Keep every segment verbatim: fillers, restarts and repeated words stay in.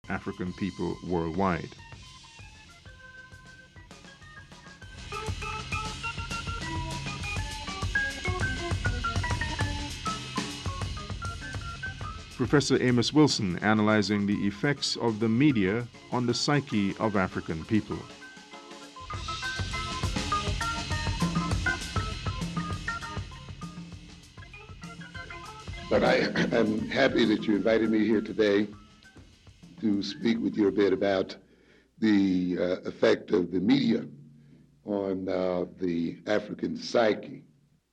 African people worldwide. Professor Amos Wilson analyzing the effects of the media on the psyche of African people. But I am happy that you invited me here today to speak with you a bit about the uh, effect of the media on uh, the African psyche.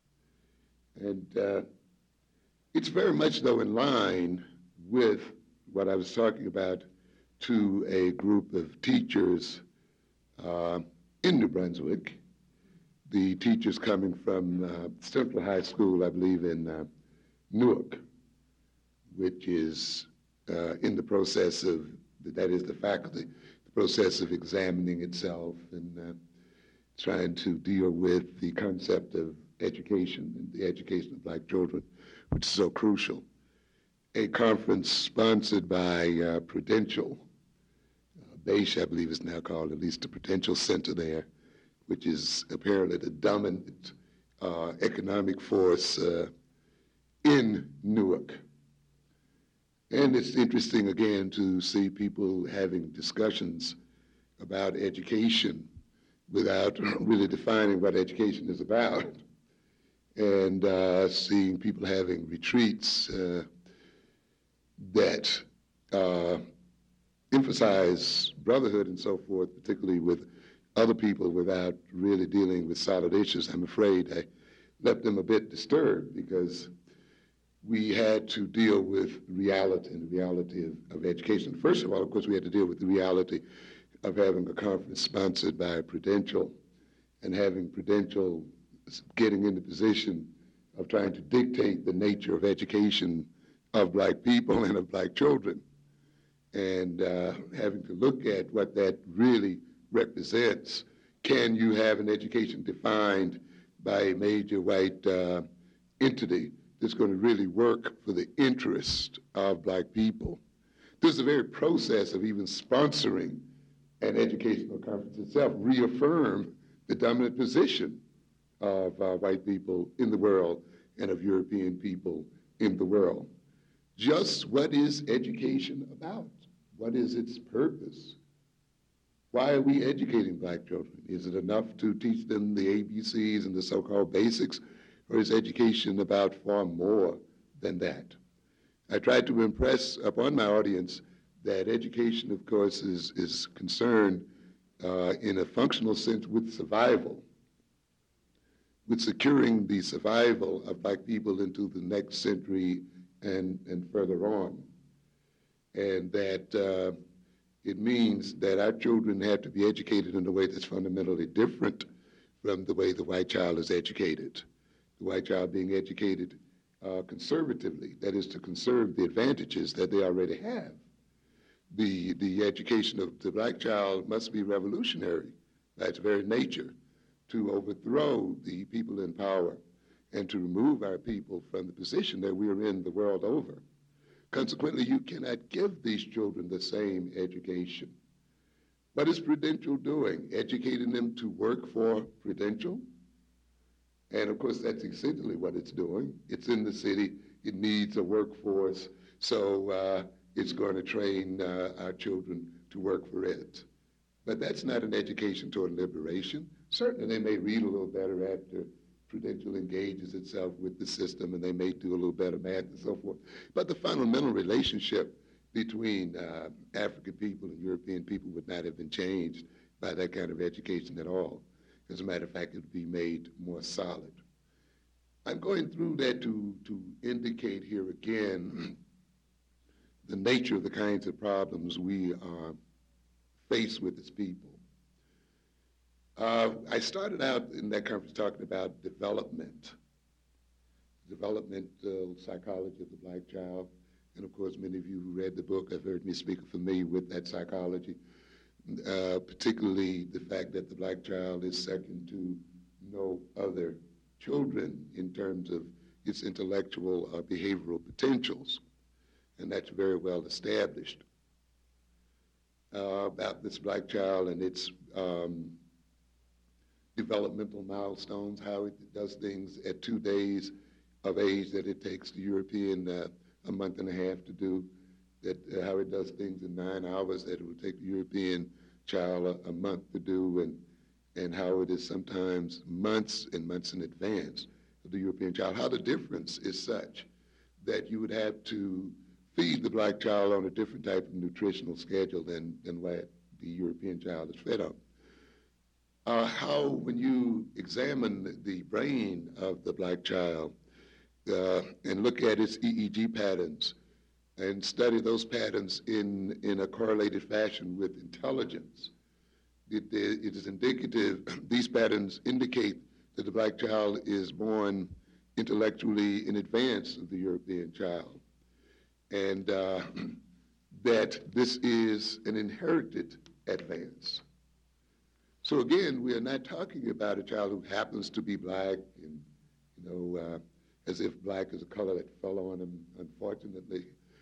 And uh, it's very much, though, in line with what I was talking about to a group of teachers uh, in New Brunswick, the teachers coming from uh, Central High School, I believe, in uh, Newark, which is uh, in the process of, that is the faculty, the process of examining itself and uh, trying to deal with the concept of education and the education of black children, which is so crucial. A conference sponsored by uh, Prudential, uh, BASH, I believe is now called, at least the Prudential Center there, which is apparently the dominant uh, economic force uh, in Newark. And it's interesting, again, to see people having discussions about education without really defining what education is about, and uh, seeing people having retreats uh, that uh, emphasize brotherhood and so forth, particularly with other people without really dealing with solid issues. I'm afraid I left them a bit disturbed because we had to deal with reality and the reality of, of education. First of all, of course, we had to deal with the reality of having a conference sponsored by Prudential and having Prudential getting in the position of trying to dictate the nature of education of black people and of black children, and uh, having to look at what that really represents. Can you have an education defined by a major white uh, entity that's going to really work for the interest of black people? This is the very process of even sponsoring an educational conference itself reaffirm the dominant position of uh, white people in the world and of European people in the world. Just what is education about? What is its purpose? Why are we educating black children? Is it enough to teach them the A B Cs and the so-called basics, or is education about far more than that? I tried to impress upon my audience that education, of course, is, is concerned uh, in a functional sense with survival, with securing the survival of black people into the next century and, and further on. And that uh, it means that our children have to be educated in a way that's fundamentally different from the way the white child is educated. The white child being educated uh, conservatively, that is to conserve the advantages that they already have. The, the education of the black child must be revolutionary by its very nature, to overthrow the people in power and to remove our people from the position that we are in the world over. Consequently, you cannot give these children the same education. What is Prudential doing? Educating them to work for Prudential? And of course, that's essentially what it's doing. It's in the city. It needs a workforce. So uh, it's going to train uh, our children to work for it. But that's not an education toward liberation. Certainly, they may read a little better after Prudential engages itself with the system, and they may do a little better math and so forth. But the fundamental relationship between uh, African people and European people would not have been changed by that kind of education at all. As a matter of fact, it would be made more solid. I'm going through that to, to indicate here again the nature of the kinds of problems we are faced with as people. Uh, I started out in that conference talking about development, developmental psychology of the black child. And of course, many of you who read the book have heard me speak familiar with that psychology, uh, particularly the fact that the black child is second to no other children in terms of its intellectual or behavioral potentials. And that's very well established. uh, about this black child and its um, developmental milestones, how it does things at two days of age that it takes the European uh, a month and a half to do, that uh, how it does things in nine hours that it would take the European child a, a month to do, and and how it is sometimes months and months in advance of the European child. How the difference is such that you would have to feed the black child on a different type of nutritional schedule than, than what the European child is fed on. Uh, how, when you examine the brain of the black child uh, and look at its E E G patterns and study those patterns in, in a correlated fashion with intelligence, it, it is indicative, these patterns indicate that the black child is born intellectually in advance of the European child, and uh, that this is an inherited advance. So again, we are not talking about a child who happens to be black, and you know, uh, as if black is a color that fell on him, unfortunately,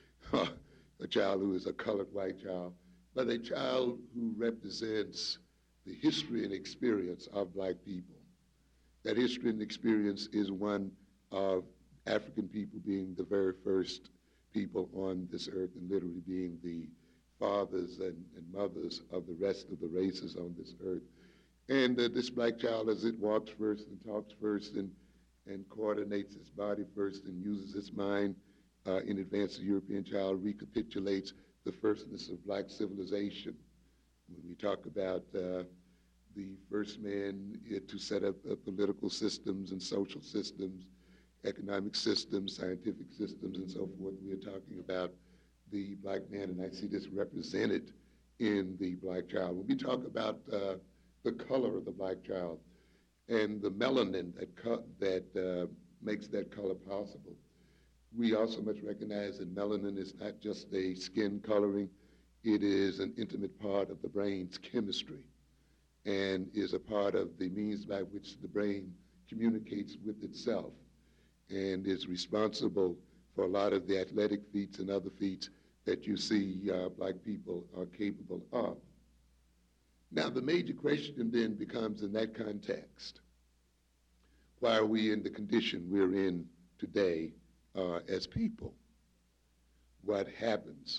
a child who is a colored white child, but a child who represents the history and experience of black people. That history and experience is one of African people being the very first people on this earth and literally being the fathers and, and mothers of the rest of the races on this earth. And uh, this black child, as it walks first and talks first and, and coordinates its body first and uses its mind uh, in advance of the European child, recapitulates the firstness of black civilization. When we talk about uh, the first man uh, to set up uh, political systems and social systems, economic systems, scientific systems, and so forth, we are talking about the black man, and I see this represented in the black child. When we talk about uh, the color of the black child and the melanin that, co- that uh, makes that color possible, we also must recognize that melanin is not just a skin coloring, it is an intimate part of the brain's chemistry and is a part of the means by which the brain communicates with itself and is responsible for a lot of the athletic feats and other feats that you see uh, black people are capable of. Now, the major question then becomes in that context, why are we in the condition we're in today uh, as people? What happens?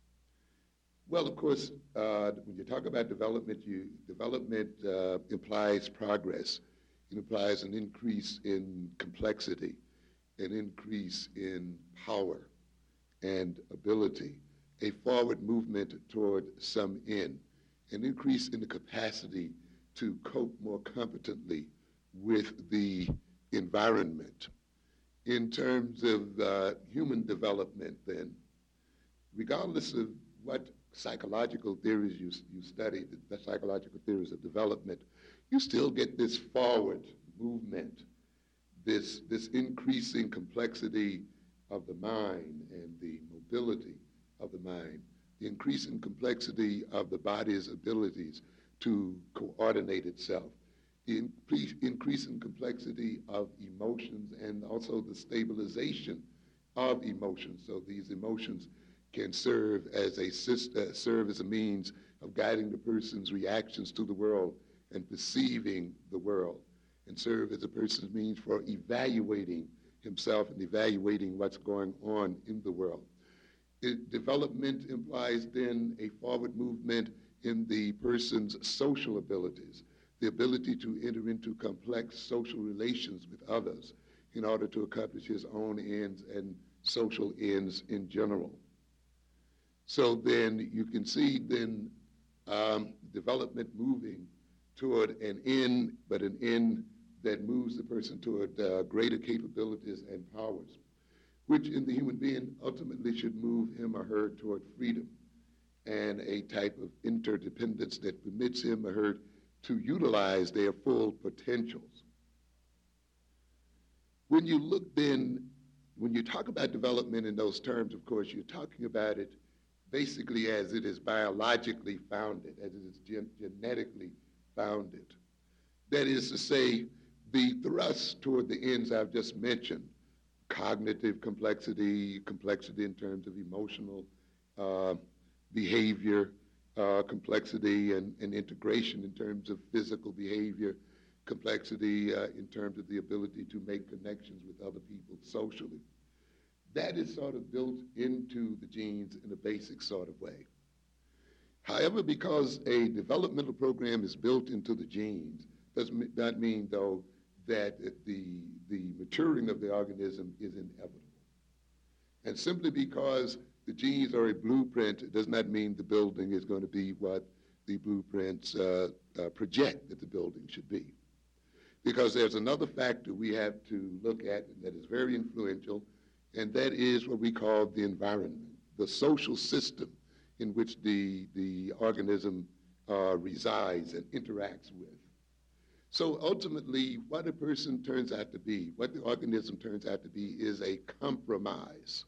Well, of course, uh, when you talk about development, you, development uh, implies progress. It implies an increase in complexity, an increase in power and ability, a forward movement toward some end, an increase in the capacity to cope more competently with the environment. In terms of uh, human development then, regardless of what psychological theories you, you study, the psychological theories of development, you still get this forward movement, this, this increasing complexity of the mind and the mobility of the mind, the increasing complexity of the body's abilities to coordinate itself, the increase, increasing complexity of emotions and also the stabilization of emotions. So these emotions can serve as a uh, serve as a means of guiding the person's reactions to the world and perceiving the world, and serve as a person's means for evaluating himself and evaluating what's going on in the world. It, development implies then a forward movement in the person's social abilities, the ability to enter into complex social relations with others in order to accomplish his own ends and social ends in general. So then you can see then um, development moving toward an end, but an end that moves the person toward uh, greater capabilities and powers, which in the human being ultimately should move him or her toward freedom and a type of interdependence that permits him or her to utilize their full potentials. When you look then, when you talk about development in those terms, of course, you're talking about it basically as it is biologically founded, as it is gen- genetically founded. That is to say, the thrust toward the ends I've just mentioned, cognitive complexity, complexity in terms of emotional uh, behavior, uh, complexity and, and integration in terms of physical behavior, complexity uh, in terms of the ability to make connections with other people socially. That is sort of built into the genes in a basic sort of way. However, because a developmental program is built into the genes, does not mean, though, that the, the maturing of the organism is inevitable. And simply because the genes are a blueprint does not mean the building is going to be what the blueprints uh, uh, project that the building should be. Because there's another factor we have to look at that is very influential, and that is what we call the environment, the social system in which the, the organism uh, resides and interacts with. So ultimately, what a person turns out to be, what the organism turns out to be, is a compromise.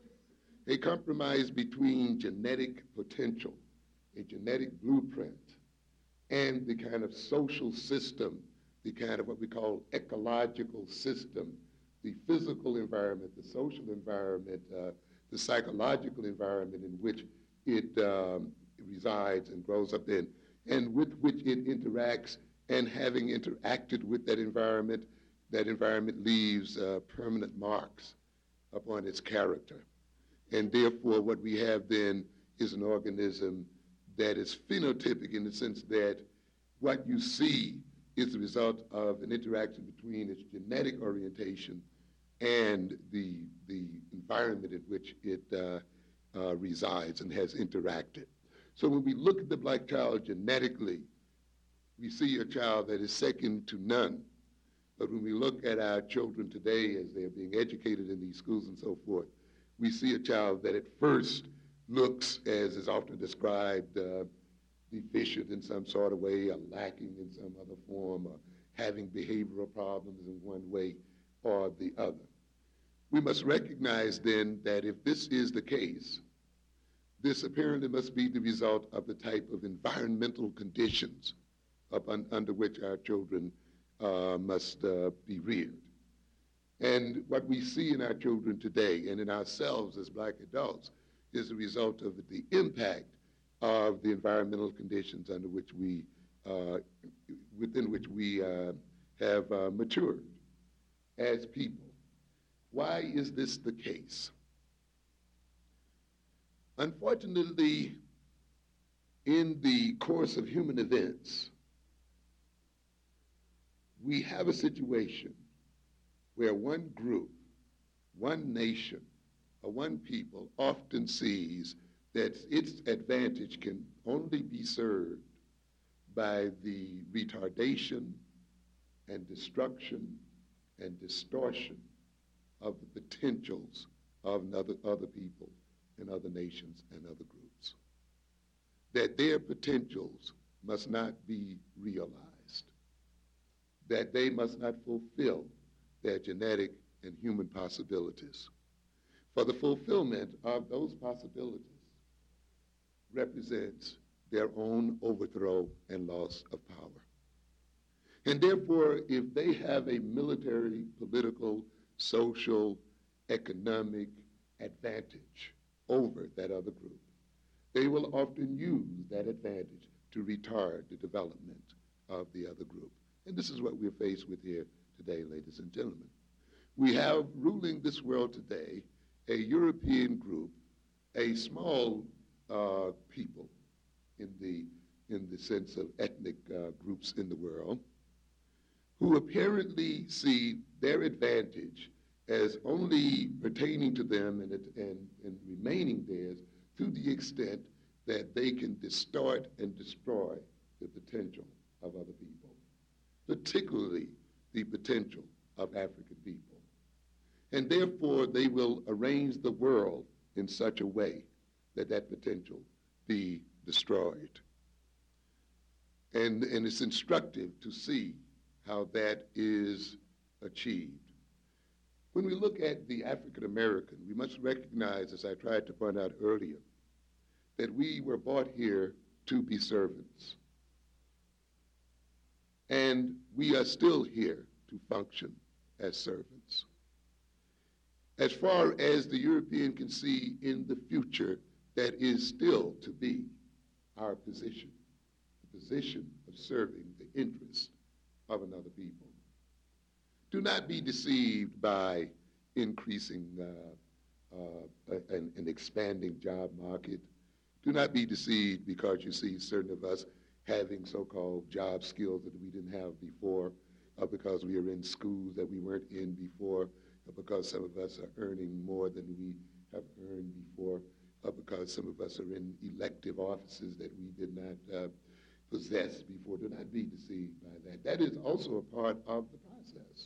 A compromise between genetic potential, a genetic blueprint, and the kind of social system, the kind of what we call ecological system, the physical environment, the social environment, uh, the psychological environment in which it um, resides and grows up in, and with which it interacts, and having interacted with that environment, that environment leaves uh, permanent marks upon its character. And therefore, what we have then is an organism that is phenotypic in the sense that what you see is the result of an interaction between its genetic orientation and the, the environment in which it uh, uh, resides and has interacted. So when we look at the black child genetically, we see a child that is second to none. But when we look at our children today as they're being educated in these schools and so forth, we see a child that at first looks, as is often described, uh, deficient in some sort of way, or lacking in some other form, or having behavioral problems in one way or the other. We must recognize then that if this is the case, this apparently must be the result of the type of environmental conditions upon, under which our children uh, must uh, be reared. And what we see in our children today and in ourselves as black adults is the result of the impact of the environmental conditions under which we, uh, within which we uh, have uh, matured as people. Why is this the case? Unfortunately, in the course of human events, we have a situation where one group, one nation, or one people often sees that its advantage can only be served by the retardation and destruction and distortion of the potentials of other, other people and other nations and other groups. That their potentials must not be realized, that they must not fulfill their genetic and human possibilities. For the fulfillment of those possibilities represents their own overthrow and loss of power. And therefore, if they have a military, political, social, economic advantage over that other group, they will often use that advantage to retard the development of the other group. And this is what we're faced with here today, ladies and gentlemen. We have ruling this world today a European group, a small uh, people in the, in the sense of ethnic uh, groups in the world, who apparently see their advantage as only pertaining to them and, and, and remaining theirs to the extent that they can distort and destroy the potential of other people, particularly the potential of African people. And therefore, they will arrange the world in such a way that that potential be destroyed. And, and it's instructive to see how that is achieved. When we look at the African American, we must recognize, as I tried to point out earlier, that we were brought here to be servants. And we are still here to function as servants. As far as the European can see in the future that is still to be, our position, the position of serving the interests of another people. Do not be deceived by increasing uh, uh, an, an expanding job market. Do not be deceived because you see certain of us having so-called job skills that we didn't have before, or because we are in schools that we weren't in before, or because some of us are earning more than we have earned before, or because some of us are in elective offices that we did not uh, possess before. Do not be deceived by that. That is also a part of the process.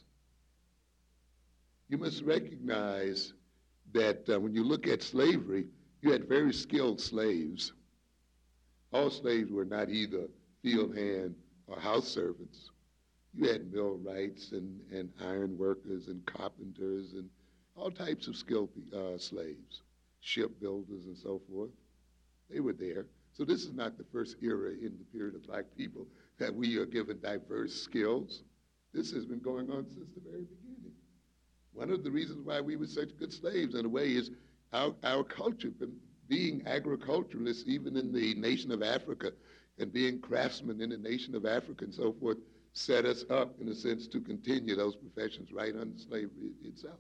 You must recognize that uh, when you look at slavery, you had very skilled slaves. All slaves were not either field hand or house servants. You had millwrights and, and iron workers and carpenters and all types of skilled uh, slaves, shipbuilders and so forth. They were there. So this is not the first era in the period of black people that we are given diverse skills. This has been going on since the very beginning. One of the reasons why we were such good slaves in a way is our, our culture, being agriculturalists even in the nation of Africa and being craftsmen in the nation of Africa and so forth, set us up in a sense to continue those professions right under slavery itself.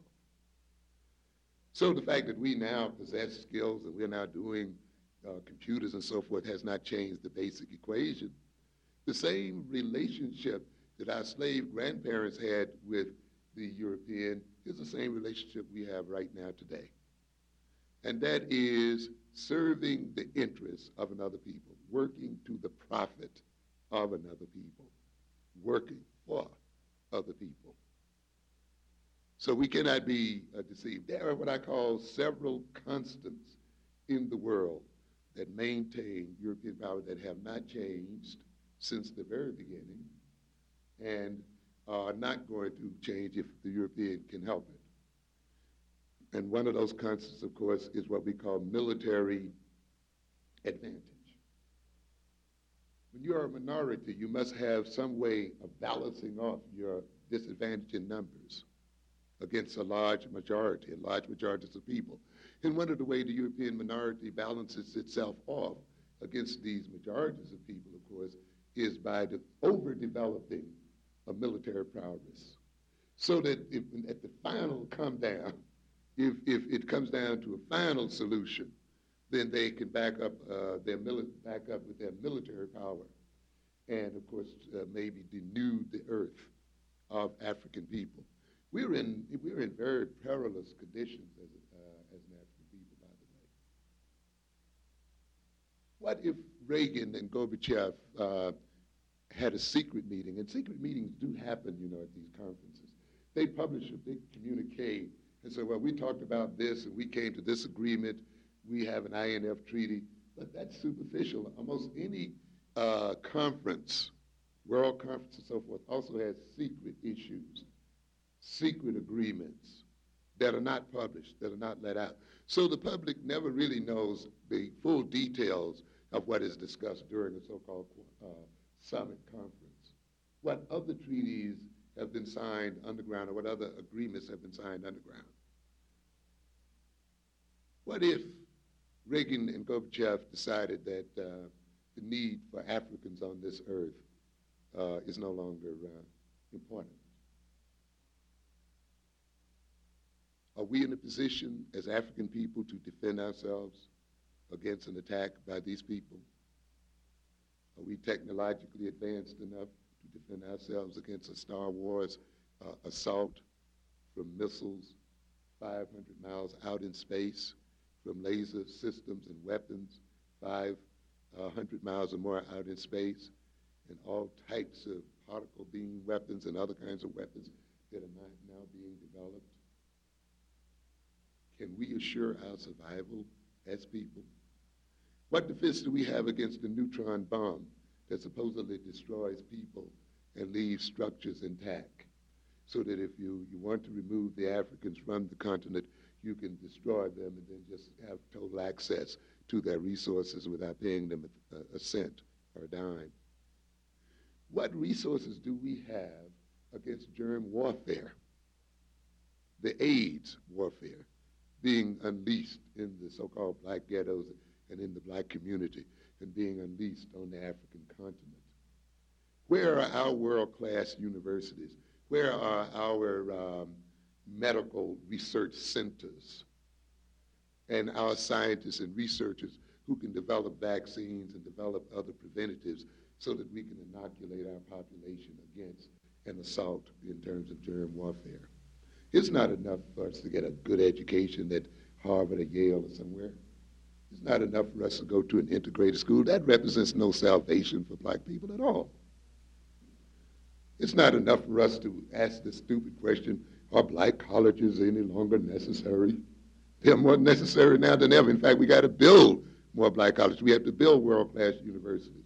So the fact that we now possess skills and we're now doing uh, computers and so forth has not changed the basic equation. The same relationship that our slave grandparents had with the European is the same relationship we have right now today. And that is serving the interests of another people, working to the profit of another people, working for other people. So we cannot be uh, deceived. There are what I call several constants in the world that maintain European power that have not changed since the very beginning and are not going to change if the European can help it. And one of those constants, of course, is what we call military advantage. When you are a minority, you must have some way of balancing off your disadvantage in numbers against a large majority, a large majorities of people. And one of the ways the European minority balances itself off against these majorities of people, of course, is by the overdeveloping a military prowess. So that if, at the final come down, if, if it comes down to a final solution, then they can back up uh, their mili- back up with their military power, and of course uh, maybe denude the earth of African people. We're in we're in very perilous conditions as uh, as an African people, by the way. What if Reagan and Gorbachev uh, had a secret meeting? And secret meetings do happen, you know, at these conferences. They publish a big communique and say, well, we talked about this and we came to this agreement. We have an I N F treaty, but that's superficial. Almost any uh, conference, world conference and so forth, also has secret issues, secret agreements that are not published, that are not let out. So the public never really knows the full details of what is discussed during a so-called uh, summit conference. What other treaties have been signed underground, or what other agreements have been signed underground? What if Reagan and Gorbachev decided that uh, the need for Africans on this earth uh, is no longer uh, important? Are we in a position as African people to defend ourselves against an attack by these people? Are we technologically advanced enough to defend ourselves against a Star Wars uh, assault from missiles five hundred miles out in space, from laser systems and weapons five hundred miles or more out in space, and all types of particle beam weapons and other kinds of weapons that are not now being developed? Can we assure our survival as people? What defense do we have against the neutron bomb that supposedly destroys people and leaves structures intact, so that if you, you want to remove the Africans from the continent, you can destroy them and then just have total access to their resources without paying them a, a cent or a dime? What resources do we have against germ warfare, the AIDS warfare being unleashed in the so-called black ghettos and in the black community? and being unleashed on the African continent. Where are our world-class universities? Where are our um, medical research centers and our scientists and researchers who can develop vaccines and develop other preventatives so that we can inoculate our population against an assault in terms of germ warfare? It's not enough for us to get a good education at Harvard or Yale or somewhere. It's not enough for us to go to an integrated school. That represents no salvation for black people at all. It's not enough for us to ask this stupid question, are black colleges any longer necessary? They're more necessary now than ever. In fact, we got to build more black colleges. We have to build world-class universities.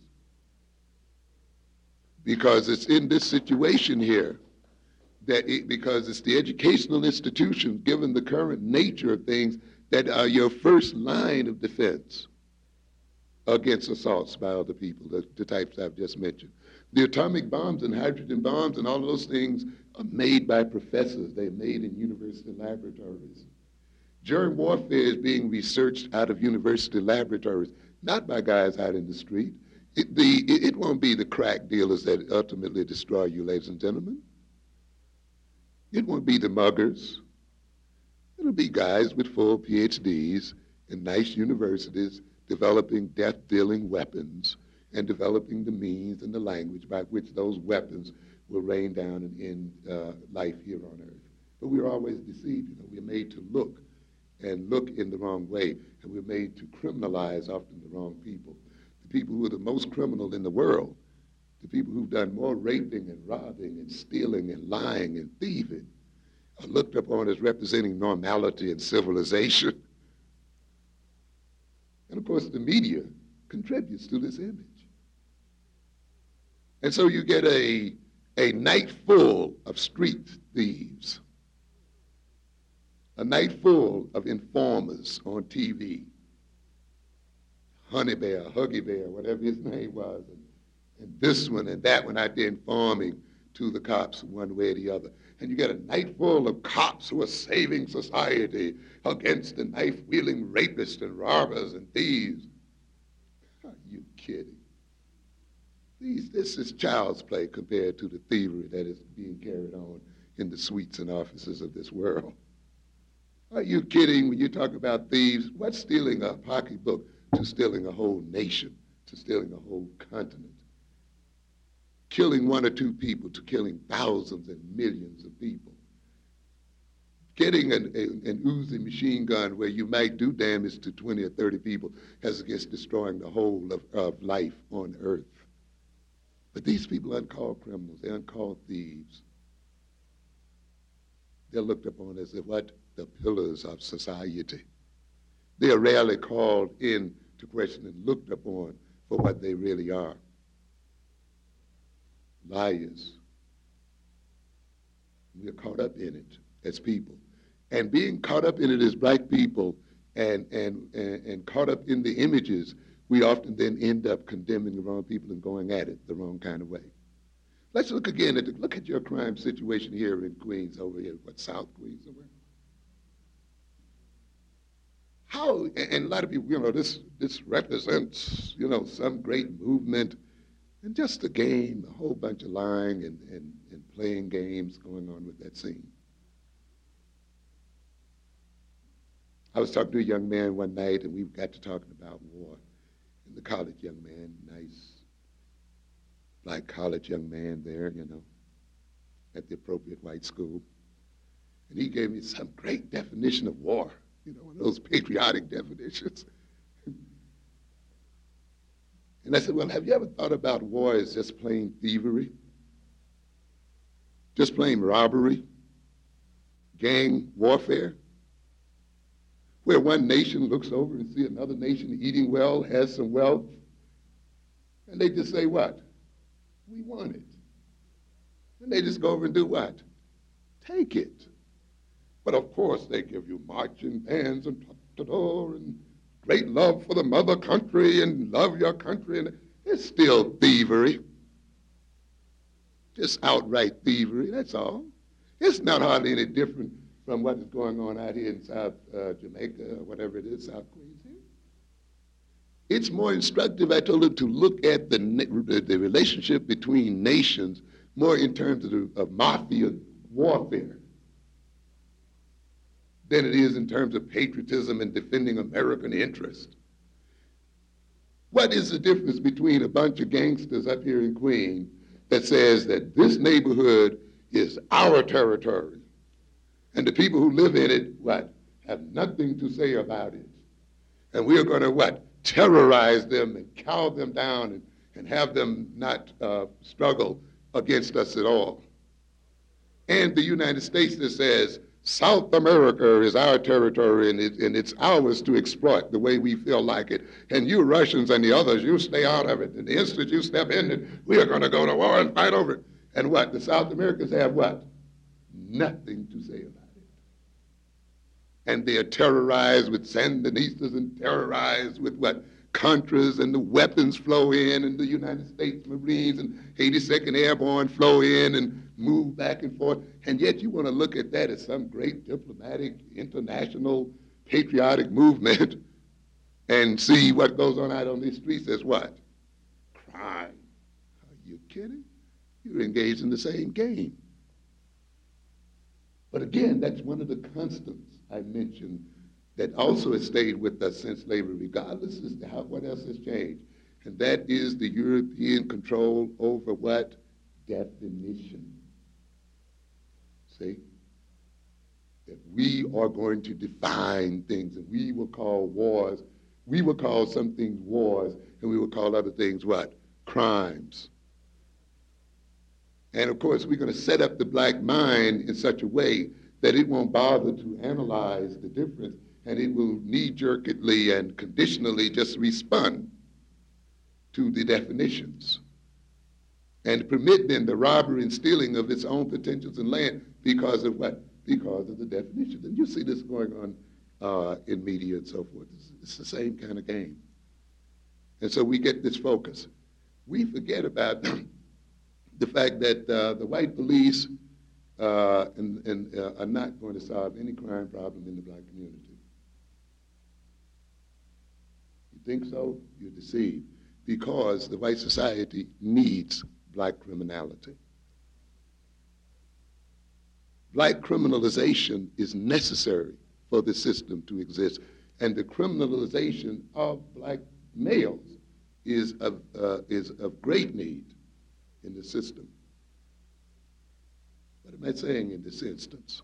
Because it's in this situation here that it, because it's the educational institutions, given the current nature of things, that are your first line of defense against assaults by other people, the, the types I've just mentioned. The atomic bombs and hydrogen bombs and all of those things are made by professors. They're made in university laboratories. Germ warfare is being researched out of university laboratories, not by guys out in the street. It, the, it, it won't be the crack dealers that ultimately destroy you, ladies and gentlemen. It won't be the muggers. It'll be guys with full P H Ds in nice universities developing death-dealing weapons and developing the means and the language by which those weapons will rain down and end uh, life here on earth. But we're always deceived. You know, we're made to look and look in the wrong way, and we're made to criminalize often the wrong people. The people who are the most criminal in the world, the people who've done more raping and robbing and stealing and lying and thieving, are looked upon as representing normality and civilization. And of course, the media contributes to this image. And so you get a, a night full of street thieves, a night full of informers on T V, Honey Bear, Huggy Bear, whatever his name was, and, and this one and that one out there informing to the cops one way or the other. And you get a night full of cops who are saving society against the knife-wielding rapists and robbers and thieves. Are you kidding? These, this is child's play compared to the thievery that is being carried on in the suites and offices of this world. Are you kidding when you talk about thieves? What's stealing a pocketbook to stealing a whole nation, to stealing a whole continent? Killing one or two people to killing thousands and millions of people. Getting an, a, an Uzi machine gun where you might do damage to twenty or thirty people as against destroying the whole of, of life on earth. But these people aren't called criminals. They aren't called thieves. They're looked upon as the, what? The pillars of society. They are rarely called into question and looked upon for what they really are. Liars. We're caught up in it as people. And being caught up in it as black people and, and, and, and caught up in the images, we often then end up condemning the wrong people and going at it the wrong kind of way. Let's look again at the, look at your crime situation here in Queens, over here, what, South Queens somewhere? How, and a lot of people, you know, this, this represents, you know, some great movement and just a game, a whole bunch of lying and, and, and playing games going on with that scene. I was talking to a young man one night and we got to talking about war. And the college young man, nice, black college young man there, you know, at the appropriate white school. And he gave me some great definition of war, you know, one of those patriotic definitions. And I said, well, have you ever thought about war as just plain thievery? Just plain robbery? Gang warfare? Where one nation looks over and see another nation eating well, has some wealth, and they just say what? We want it. And they just go over and do what? Take it. But of course they give you marching bands and and great love for the mother country and love your country, and it's still thievery. Just outright thievery, that's all. It's not hardly any different from what is going on out here in South uh, Jamaica, or whatever it is, South Queens here. It's more instructive, I told him, to look at the, the relationship between nations more in terms of, the, of mafia warfare than it is in terms of patriotism and defending American interest. What is the difference between a bunch of gangsters up here in Queens that says that this neighborhood is our territory, and the people who live in it, what, have nothing to say about it, and we are going to, what, terrorize them and cow them down and, and have them not uh, struggle against us at all. And the United States that says, South America is our territory and, it, and it's ours to exploit the way we feel like it. And you Russians and the others, you stay out of it. And the instant you step in it, we are going to go to war and fight over it. And what? The South Americans have what? Nothing to say about it. And they are terrorized with Sandinistas and terrorized with what? Contras, and the weapons flow in, and the United States Marines and eighty-second Airborne flow in and move back and forth. And yet you want to look at that as some great diplomatic, international, patriotic movement and see what goes on out on these streets as what? Crime. Are you kidding? You're engaged in the same game. But again, that's one of the constants I mentioned that also has stayed with us since slavery, regardless as to how, what else has changed. And that is the European control over what? Definition. See? That we are going to define things, and we will call wars, we will call some things wars, and we will call other things what? Crimes. And of course, we're going to set up the black mind in such a way that it won't bother to analyze the difference, and it will knee-jerkedly and conditionally just respond to the definitions and permit then the robbery and stealing of its own potentials and land because of what? Because of the definitions. And you see this going on uh, in media and so forth. It's, it's the same kind of game. And so we get this focus. We forget about the fact that uh, the white police uh, and, and, uh, are not going to solve any crime problem in the black community. You think so? You're deceived. Because the white society needs black criminality. Black criminalization is necessary for the system to exist, and the criminalization of black males is of, uh, is of great need in the system. What am I saying in this instance?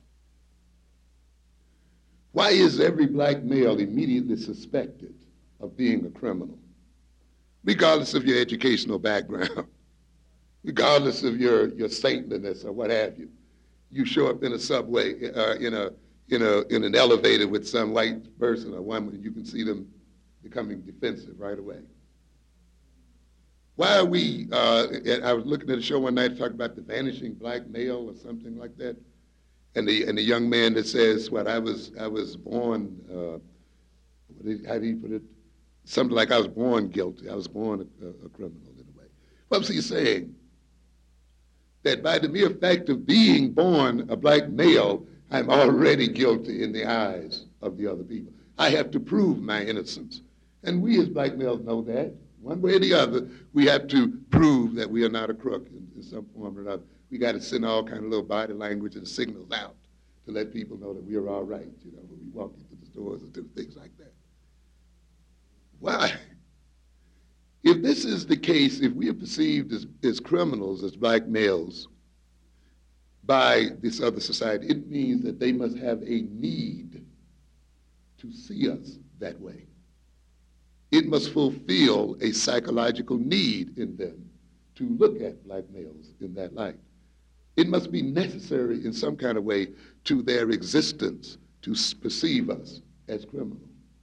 Why is every black male immediately suspected of being a criminal? Regardless of your educational background, regardless of your, your saintliness or what have you. You show up in a subway, uh, in, a, in, a, in an elevator with some white person or woman, you can see them becoming defensive right away. Why are we, uh, I was looking at a show one night talking about the vanishing black male or something like that, and the, and the young man that says, what, I was, I was born, uh, what did, how do you put it? Something like I was born guilty. I was born a, a criminal in a way. What was he saying? That by the mere fact of being born a black male, I'm already guilty in the eyes of the other people. I have to prove my innocence. And we as black males know that. One way or the other, we have to prove that we are not a crook in, in some form or another. We got to send all kind of little body language and signals out to let people know that we are all right, you know, when we walk into the stores and do things like that. Why? If this is the case, if we are perceived as, as criminals, as black males, by this other society, it means that they must have a need to see us that way. It must fulfill a psychological need in them to look at black males in that light. It must be necessary in some kind of way to their existence to perceive us as criminals.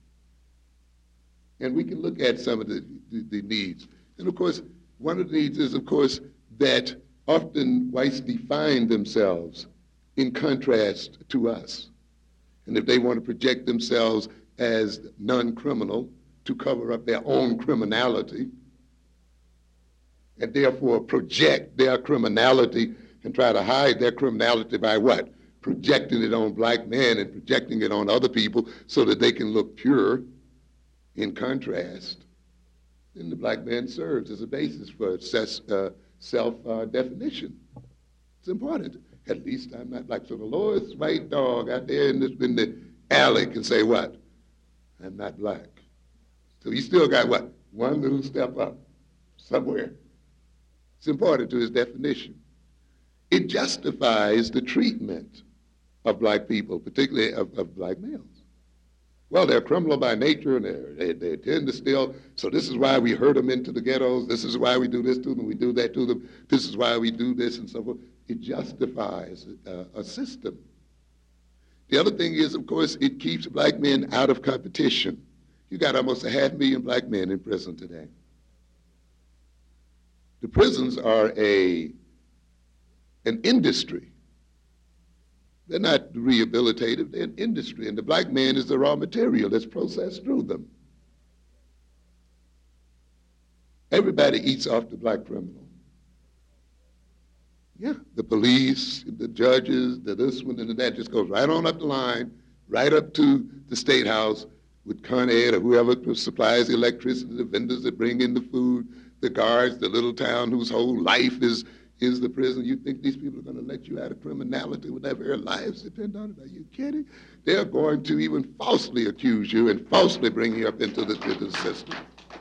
And we can look at some of the, the, the needs. And of course, one of the needs is, of course, that often whites define themselves in contrast to us. And if they want to project themselves as non-criminal to cover up their own criminality, and therefore project their criminality and try to hide their criminality by what? Projecting it on black men and projecting it on other people so that they can look pure in contrast, then the black man serves as a basis for uh, self-definition. Uh, it's important. At least I'm not like, so the lowest white dog out there in, this, in the alley can say what? I'm not black. So he still got what? One little step up somewhere. It's important to his definition. It justifies the treatment of black people, particularly of, of black males. Well, they're criminal by nature, and they they tend to steal, so this is why we herd them into the ghettos. This is why we do this to them. We do that to them. This is why we do this and so forth. It justifies uh, a system. The other thing is, of course, it keeps black men out of competition. You got almost a half million black men in prison today. The prisons are a an industry. They're not rehabilitative, they're an industry, and the black man is the raw material that's processed through them. Everybody eats off the black criminal. Yeah, the police, the judges, the this one and the that, just goes right on up the line, right up to the State House with Con Ed or whoever supplies the electricity, the vendors that bring in the food, the guards, the little town whose whole life is is the prison. You think these people are going to let you out of criminality when their very lives depend on it? Are you kidding? They're going to even falsely accuse you and falsely bring you up into the, into the system.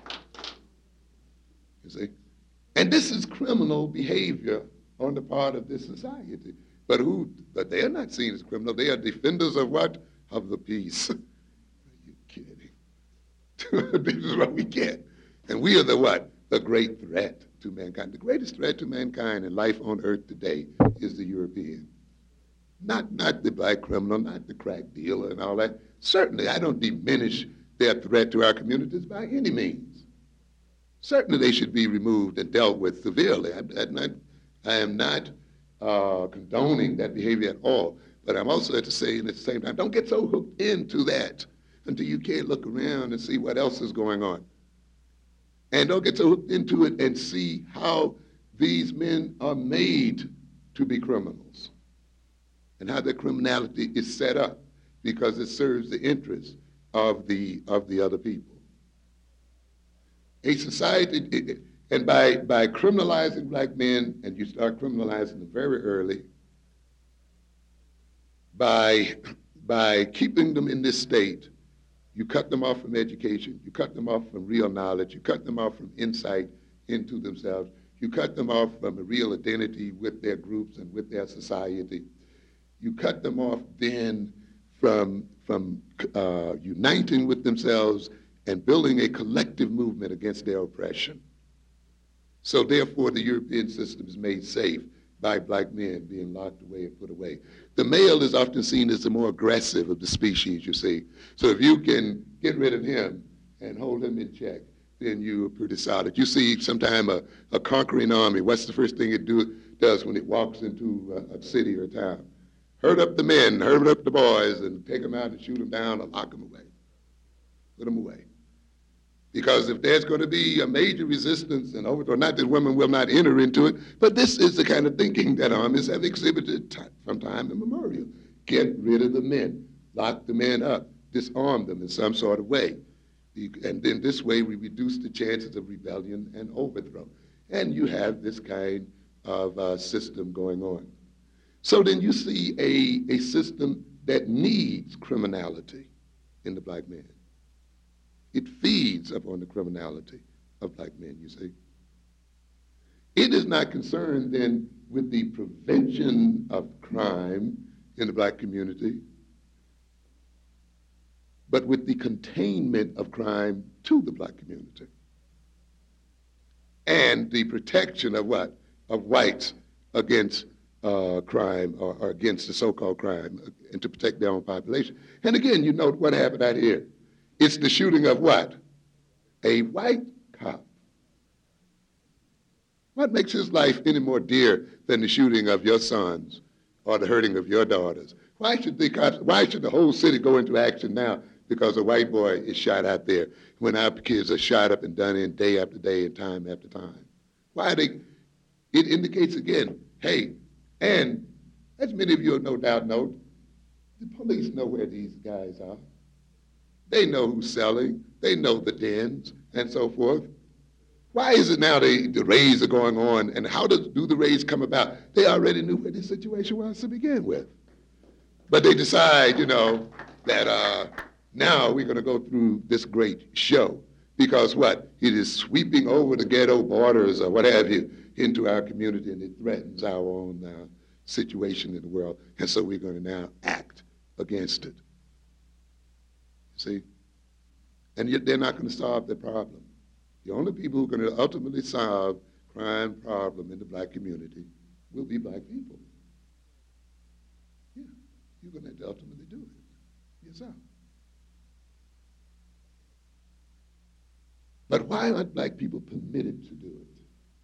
You see? And this is criminal behavior on the part of this society. But who? But they are not seen as criminal. They are defenders of what? Of the peace. Are you kidding? This is what we get. And we are the what? The great threat to mankind. The greatest threat to mankind and life on earth today is the European. Not, not the black criminal, not the crack dealer and all that. Certainly, I don't diminish their threat to our communities by any means. Certainly, they should be removed and dealt with severely. I'm, I'm not, I am not uh, condoning that behavior at all. But I'm also at the same, at the same time, don't get so hooked into that until you can't look around and see what else is going on. And don't get so hooked into it and see how these men are made to be criminals and how their criminality is set up because it serves the interests of the, of the other people. A society, and by, by criminalizing black men, and you start criminalizing them very early, by, by keeping them in this state, you cut them off from education, you cut them off from real knowledge, you cut them off from insight into themselves, you cut them off from a real identity with their groups and with their society. You cut them off then from, from uh, uniting with themselves and building a collective movement against their oppression. So therefore the European system is made safe by black men being locked away and put away. The male is often seen as the more aggressive of the species, you see. So if you can get rid of him and hold him in check, then you are pretty solid. You see sometime a, a conquering army, what's the first thing it do, does when it walks into a, a city or a town? Herd up the men, herd up the boys, and take them out and shoot them down or lock them away. Put them away. Because if there's going to be a major resistance and overthrow, not that women will not enter into it, but this is the kind of thinking that armies have exhibited t- from time immemorial. Get rid of the men, lock the men up, disarm them in some sort of way. And then this way we reduce the chances of rebellion and overthrow. And you have this kind of uh, system going on. So then you see a, a system that needs criminality in the black man. It feeds upon the criminality of black men, you see. It is not concerned then with the prevention of crime in the black community, but with the containment of crime to the black community. And the protection of what? Of whites against uh, crime or, or against the so-called crime and to protect their own population. And again, you know what happened out here. It's the shooting of what? A white cop. What makes his life any more dear than the shooting of your sons or the hurting of your daughters? Why should the cops, why should the whole city go into action now because a white boy is shot out there when our kids are shot up and done in day after day and time after time? Why they? It indicates again, hey, and as many of you no doubt know, the police know where these guys are. They know who's selling. They know the dens and so forth. Why is it now they, the raids are going on, and how does, do the raids come about? They already knew where the situation was to begin with. But they decide, you know, that uh, now we're going to go through this great show because what? It is sweeping over the ghetto borders or what have you into our community, and it threatens our own uh, situation in the world. And so we're going to now act against it. See? And yet they're not going to solve the problem. The only people who are going to ultimately solve crime problem in the black community will be black people. Yeah, you're going to have to ultimately do it yourself. But why aren't black people permitted to do it?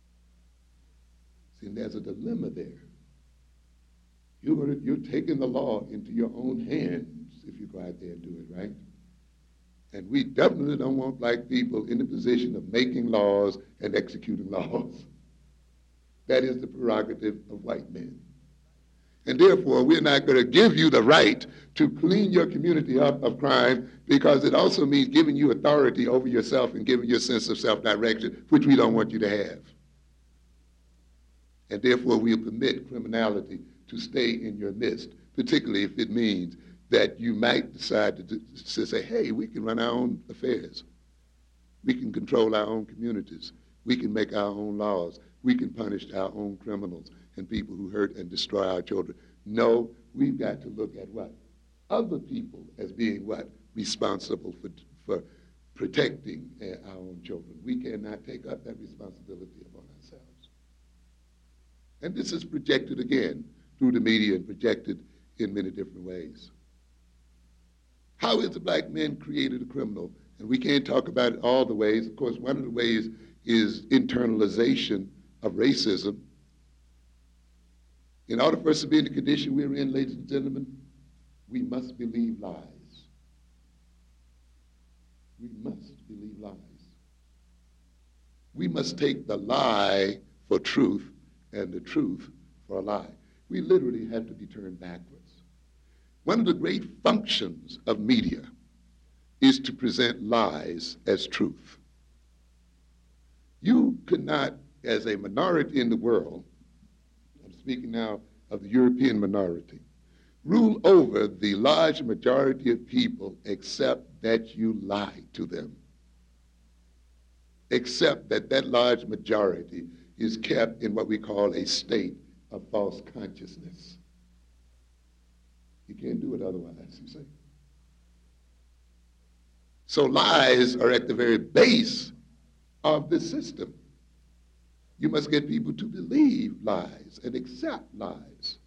See, there's a dilemma there. You're, going to, you're taking the law into your own hands if you go out there and do it, right? And we definitely don't want black people in the position of making laws and executing laws. That is the prerogative of white men. And therefore, we're not going to give you the right to clean your community up of crime because it also means giving you authority over yourself and giving you a sense of self-direction, which we don't want you to have. And therefore, we'll permit criminality to stay in your midst, particularly if it means that you might decide to, do, to say, hey, we can run our own affairs. We can control our own communities. We can make our own laws. We can punish our own criminals and people who hurt and destroy our children. No, we've got to look at what? Other people as being what? Responsible for, for protecting uh, our own children. We cannot take up that responsibility upon ourselves. And this is projected again through the media and projected in many different ways. How is the black man created a criminal? And we can't talk about it all the ways. Of course, one of the ways is internalization of racism. In order for us to be in the condition we're in, ladies and gentlemen, we must believe lies. We must believe lies. We must take the lie for truth and the truth for a lie. We literally have to be turned backwards. One of the great functions of media is to present lies as truth. You could not, as a minority in the world, I'm speaking now of the European minority, rule over the large majority of people except that you lie to them. Except that that large majority is kept in what we call a state of false consciousness. You can't do it otherwise, you see. So lies are at the very base of the system. You must get people to believe lies and accept lies.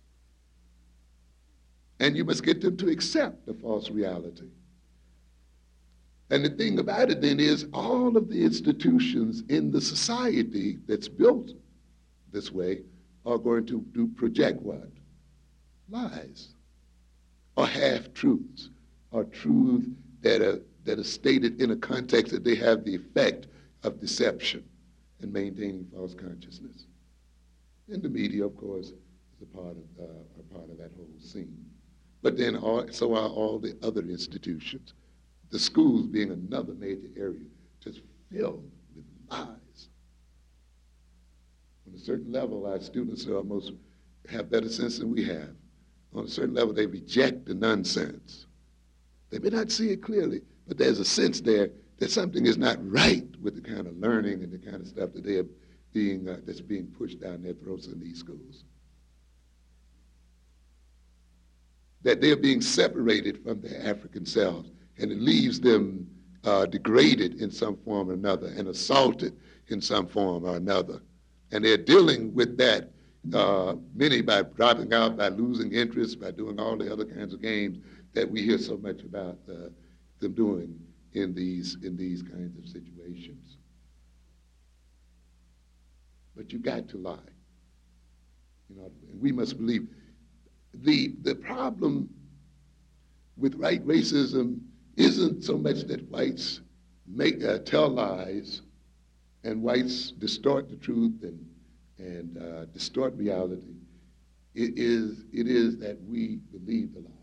And you must get them to accept the false reality. And the thing about it then is all of the institutions in the society that's built this way are going to do project what? Lies. Or half-truths, or truths that are, that are stated in a context that they have the effect of deception and maintaining false consciousness. And the media, of course, is a part of, uh, a part of that whole scene. But then all, so are all the other institutions. The schools being another major area, just filled with lies. On a certain level, our students are almost have better sense than we have. On a certain level, they reject the nonsense. They may not see it clearly, but there's a sense there that something is not right with the kind of learning and the kind of stuff that they are being, uh, that's being pushed down their throats in these schools. That they're being separated from their African selves, and it leaves them uh, degraded in some form or another and assaulted in some form or another. And they're dealing with that, uh, many by dropping out, by losing interest, by doing all the other kinds of games that we hear so much about uh, them doing in these, in these kinds of situations. But you got to lie. You know, and we must believe. The, the problem with white racism isn't so much that whites make uh, tell lies and whites distort the truth and, and uh, distort reality. It is, it is that we believe the lies.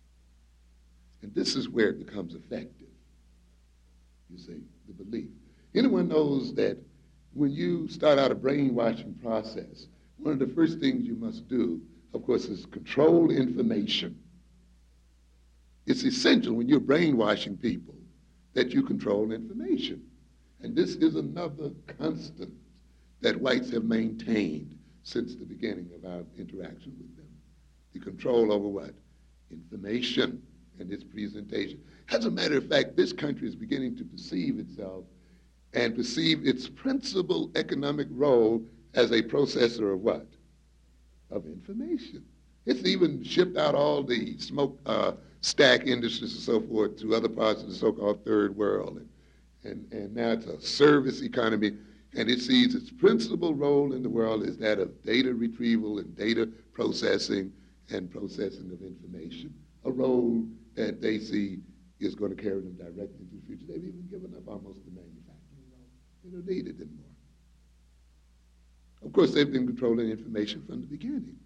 And this is where it becomes effective, you see, the belief. Anyone knows that when you start out a brainwashing process, one of the first things you must do, of course, is control information. It's essential when you're brainwashing people that you control information. And this is another constant that whites have maintained since the beginning of our interaction with them. The control over what? Information and its presentation. As a matter of fact, this country is beginning to perceive itself and perceive its principal economic role as a processor of what? Of information. It's even shipped out all the smoke uh, stack industries and so forth to other parts of the so-called third world. And, and, and now it's a service economy, and it sees its principal role in the world is that of data retrieval and data processing and processing of information, a role that they see is going to carry them directly into the future. They've even given up almost the manufacturing role. They don't need it anymore. Of course, they've been controlling information from the beginning.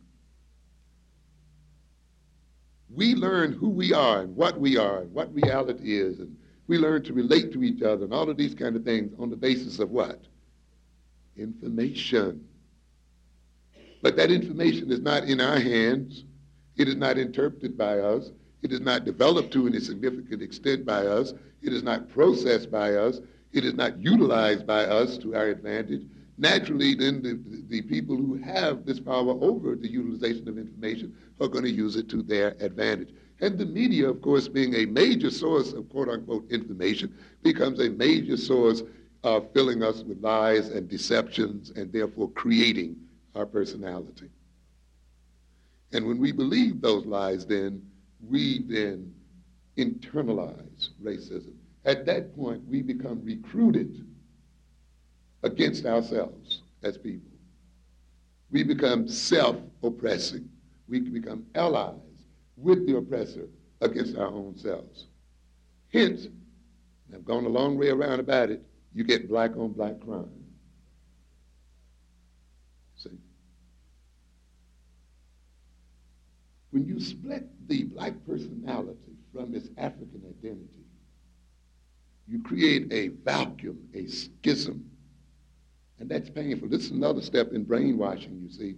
We learn who we are and what we are and what reality is, and we learn to relate to each other and all of these kind of things on the basis of what? Information. But that information is not in our hands. It is not interpreted by us. It is not developed to any significant extent by us. It is not processed by us. It is not utilized by us to our advantage. Naturally, then, the, the people who have this power over the utilization of information are going to use it to their advantage. And the media, of course, being a major source of quote-unquote information, becomes a major source of filling us with lies and deceptions and therefore creating our personality. And when we believe those lies, then, we then internalize racism. At that point, we become recruited against ourselves as people. We become self-oppressing. We become allies with the oppressor against our own selves. Hence, and I've gone a long way around about it, you get black on black crime. See? When you split the black personality from its African identity, you create a vacuum, a schism. And that's painful. This is another step in brainwashing, you see.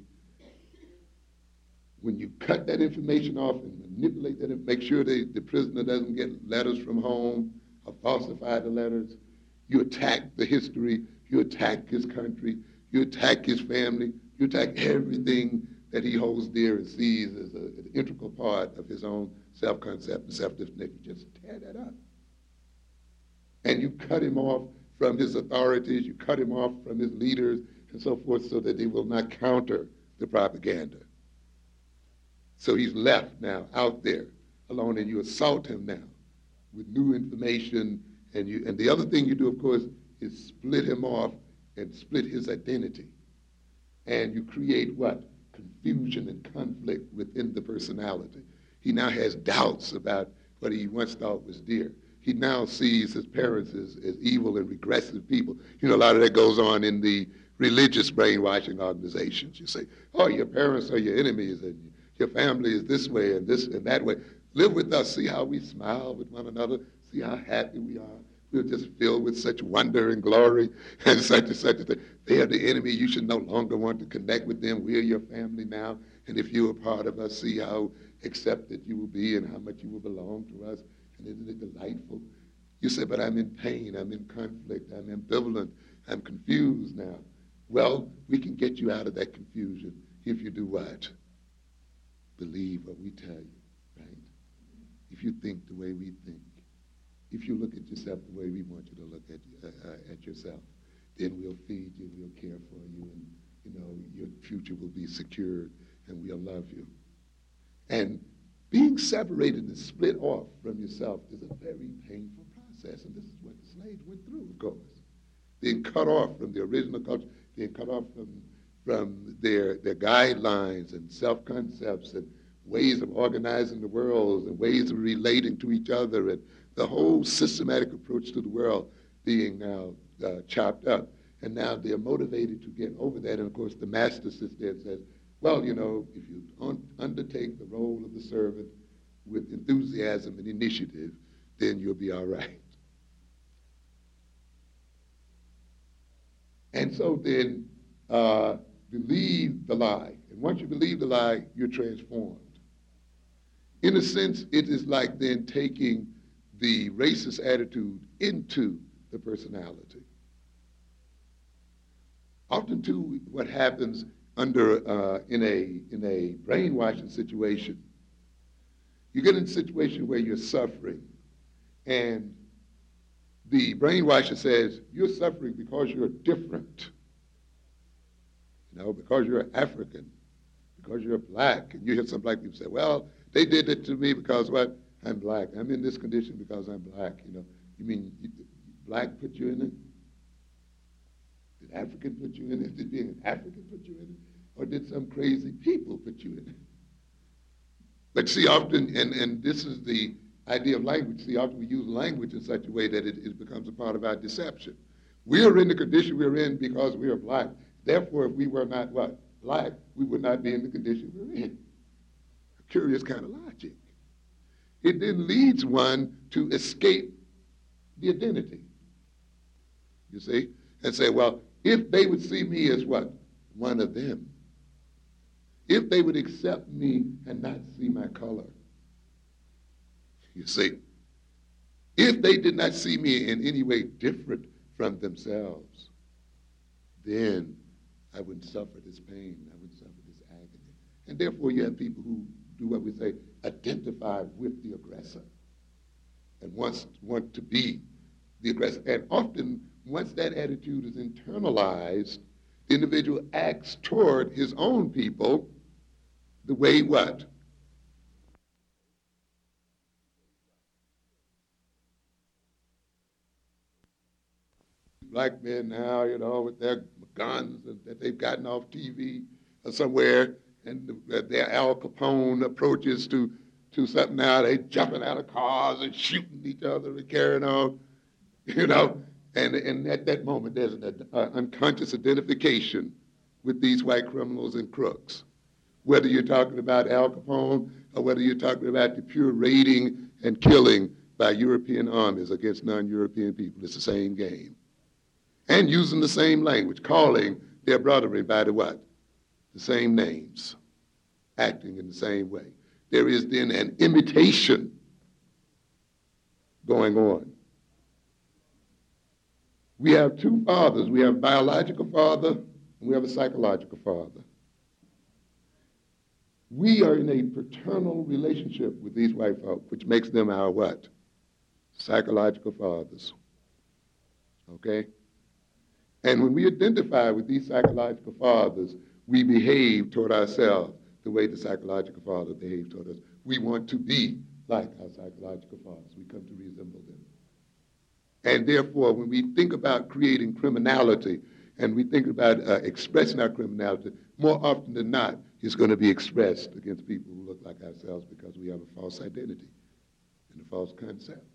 When you cut that information off and manipulate that, and make sure they, the prisoner doesn't get letters from home or falsify the letters, you attack the history, you attack his country, you attack his family, you attack everything that he holds dear and sees as a, an integral part of his own self-concept and self-definition. You just tear that up. And you cut him off from his authorities, you cut him off from his leaders, and so forth, so that they will not counter the propaganda. So he's left now out there alone, and you assault him now with new information. And you, and the other thing you do, of course, is split him off and split his identity. And you create what? Confusion and conflict within the personality. He now has doubts about what he once thought was dear. He now sees his parents as, as evil and regressive people. You know, a lot of that goes on in the religious brainwashing organizations. You say, oh, your parents are your enemies, and your family is this way and this and that way. Live with us. See how we smile with one another. See how happy we are. We're just filled with such wonder and glory and such and such a thing. They are the enemy. You should no longer want to connect with them. We're your family now. And if you're a part of us, see how accepted you will be and how much you will belong to us. And isn't it delightful? You say, but I'm in pain. I'm in conflict. I'm ambivalent. I'm confused now. Well, we can get you out of that confusion if you do what? Believe what we tell you, right? If you think the way we think. If you look at yourself the way we want you to look at, uh, uh, at yourself, then we'll feed you, we'll care for you, and you know your future will be secured, and we'll love you. And being separated and split off from yourself is a very painful process, and this is what the slaves went through, of course. Being cut off from the original culture, being cut off from, from their, their guidelines and self-concepts and ways of organizing the world and ways of relating to each other, and the whole systematic approach to the world being now uh, chopped up. And now they're motivated to get over that. And of course, the master sits there and says, well, you know, if you un- undertake the role of the servant with enthusiasm and initiative, then you'll be all right. And so then uh, believe the lie. And once you believe the lie, you're transformed. In a sense, it is like then taking the racist attitude into the personality. Often, too, what happens under uh, in a in a brainwashing situation, you get in a situation where you're suffering, and the brainwasher says you're suffering because you're different. You know, because you're African, because you're black, and you hear some black people say, "Well, they did it to me because what? I'm black. I'm in this condition because I'm black." You know, you mean you, black put you in it? Did African put you in it? Did being an African put you in it? Or did some crazy people put you in it? But see, often, and, and this is the idea of language, see, often we use language in such a way that it, it becomes a part of our deception. We are in the condition we're in because we are black. Therefore, if we were not what? Black, we would not be in the condition we're in. A curious kind of logic. It then leads one to escape the identity, you see, and say, well, if they would see me as what? One of them. If they would accept me and not see my color. You see, if they did not see me in any way different from themselves, then I wouldn't suffer this pain, I wouldn't suffer this agony. And therefore you have people who do what we say, identify with the aggressor and wants, want to be the aggressor. And often, once that attitude is internalized, the individual acts toward his own people the way what? Black men now, you know, with their guns that they've gotten off T V or somewhere, and their Al Capone approaches to, to something now, they jumping out of cars and shooting each other and carrying on, you know. And, and at that moment, there's an uh, unconscious identification with these white criminals and crooks. Whether you're talking about Al Capone or whether you're talking about the pure raiding and killing by European armies against non-European people, it's the same game. And using the same language, calling their brethren by the what? The same names, acting in the same way. There is then an imitation going on. We have two fathers. We have a biological father and we have a psychological father. We are in a paternal relationship with these white folk, which makes them our what? Psychological fathers. Okay? And when we identify with these psychological fathers, we behave toward ourselves the way the psychological father behaved toward us. We want to be like our psychological fathers. We come to resemble them. And therefore, when we think about creating criminality and we think about uh, expressing our criminality, more often than not, it's going to be expressed against people who look like ourselves because we have a false identity and a false concept.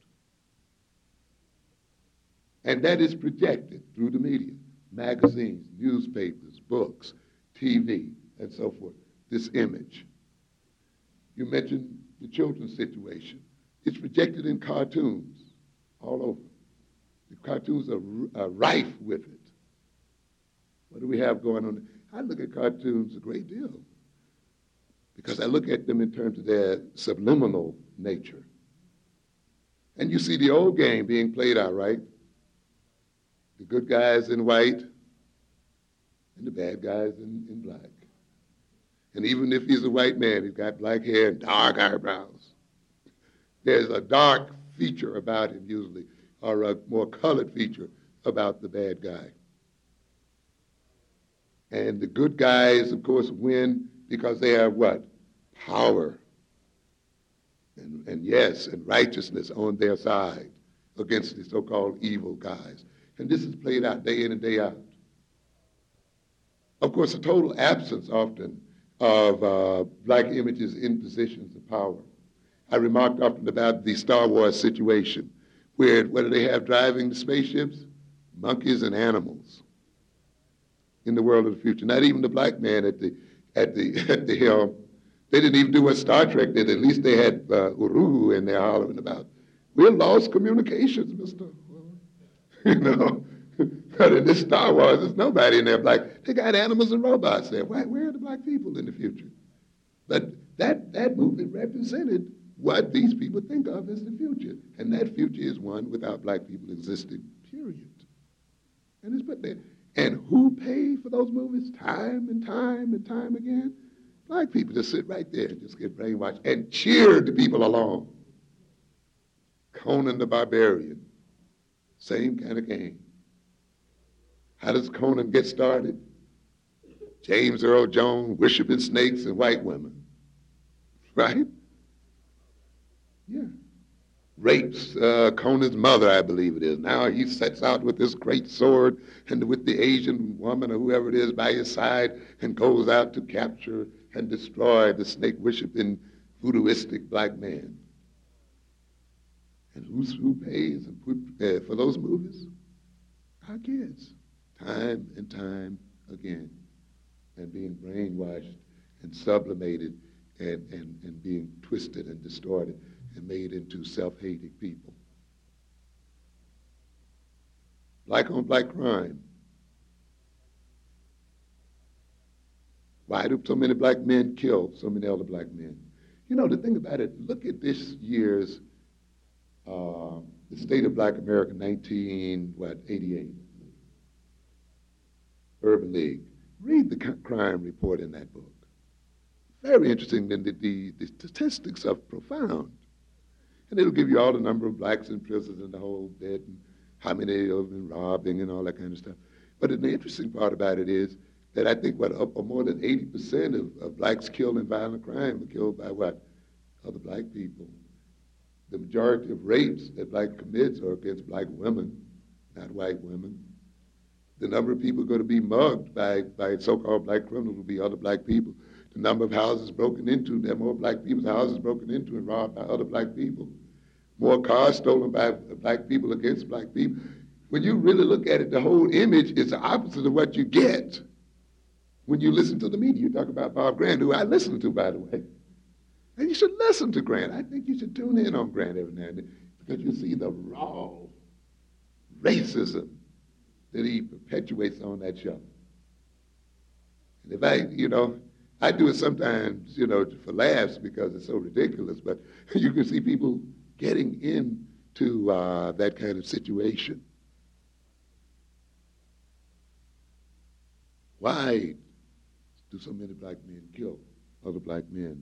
And that is projected through the media, magazines, newspapers, books, T V, and so forth, this image. You mentioned the children's situation. It's projected in cartoons all over. The cartoons are, are rife with it. What do we have going on? I look at cartoons a great deal because I look at them in terms of their subliminal nature. And you see the old game being played out, right? The good guys in white and the bad guys in, in black. And even if he's a white man, he's got black hair and dark eyebrows. There's a dark feature about him usually, or a more colored feature about the bad guy. And the good guys, of course, win because they have what? Power. And, and yes, and righteousness on their side against the so-called evil guys. And this is played out day in and day out. Of course, a total absence often of uh, black images in positions of power. I remarked often about the Star Wars situation, where what do they have driving the spaceships? Monkeys and animals in the world of the future. Not even the black man at the at the at the helm. They didn't even do what Star Trek did. At least they had uh, Uru in there hollering about, "We're lost communications, mister" You know, But in this Star Wars, there's nobody in there black. They got animals and robots there. Why, where are the black people in the future? But that, that movie represented what these people think of as the future. And that future is one without black people existing, period. And it's put there. And who paid for those movies time and time and time again? Black people just sit right there and just get brainwashed and cheer the people along. Conan the Barbarian, same kind of game. How does Conan get started? James Earl Jones worshiping snakes and white women, right? Yeah. Rapes uh, Conan's mother, I believe it is. Now he sets out with this great sword and with the Asian woman or whoever it is by his side and goes out to capture and destroy the snake-worshiping voodooistic black man. And who's, who pays and put, uh, for those movies? Our kids, time and time again, and being brainwashed and sublimated and, and, and being twisted and distorted and made into self-hating people. Black on black crime. Why do so many black men kill so many other black men? You know, the thing about it, look at this year's uh, the State of Black America, nineteen, what, eighty-eight. Urban League. Read the crime report in that book. Very interesting, and the, the, the statistics are profound. And it'll give you all the number of blacks in prisons and the whole bit, and how many of them robbing and all that kind of stuff. But the interesting part about it is that I think what up, or more than eighty percent of, of blacks killed in violent crime are killed by what? Other black people. The majority of rapes that black commits are against black women, not white women. The number of people going to be mugged by, by so-called black criminals will be other black people. The number of houses broken into, there are more black people's houses broken into and robbed by other black people. More cars stolen by black people against black people. When you really look at it, the whole image is the opposite of what you get when you listen to the media. You talk about Bob Grant, who I listen to, by the way. And you should listen to Grant. I think you should tune in on Grant every now and then because you see the raw racism that he perpetuates on that show. And if I, you know, I do it sometimes, you know, for laughs because it's so ridiculous, but you can see people getting into uh, that kind of situation. Why do so many black men kill other black men?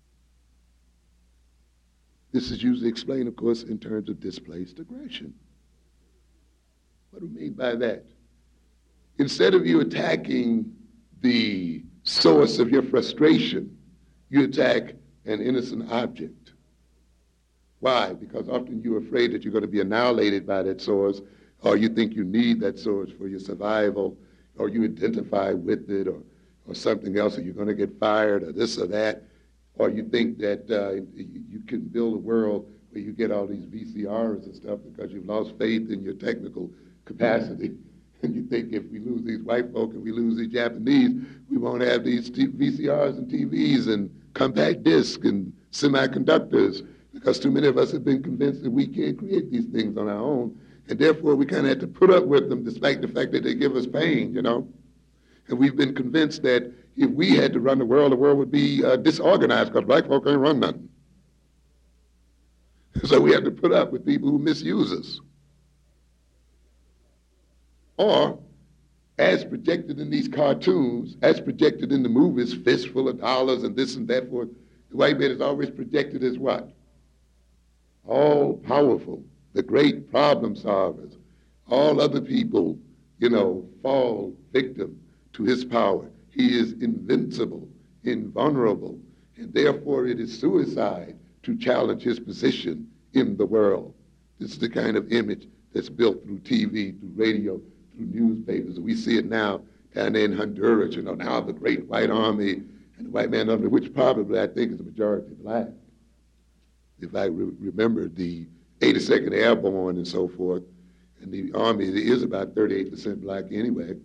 This is usually explained, of course, in terms of displaced aggression. What do we mean by that? Instead of you attacking the source of your frustration, you attack an innocent object. Why? Because often you're afraid that you're going to be annihilated by that source, or you think you need that source for your survival, or you identify with it, or, or something else, or you're going to get fired, or this or that, or you think that uh, you can build a world where you get all these V C Rs and stuff because you've lost faith in your technical capacity. And you think if we lose these white folk and we lose these Japanese, we won't have these V C Rs and T Vs and compact discs and semiconductors, because too many of us have been convinced that we can't create these things on our own, and therefore we kind of have to put up with them despite the fact that they give us pain, you know? And we've been convinced that if we had to run the world, the world would be uh, disorganized because black folk can't run nothing. So we have to put up with people who misuse us. Or, as projected in these cartoons, as projected in the movies, fistful of dollars and this and that forth, the white man is always projected as what? All powerful, the great problem solvers. All other people, you know, fall victim to his power. He is invincible, invulnerable, and therefore it is suicide to challenge his position in the world. This is the kind of image that's built through T V, through radio, through newspapers. We see it now down there in Honduras, you know, now the great white army and the white man army, which probably I think is a majority black. If I re- remember the eighty-second Airborne and so forth, and the army is about thirty-eight percent black anyway.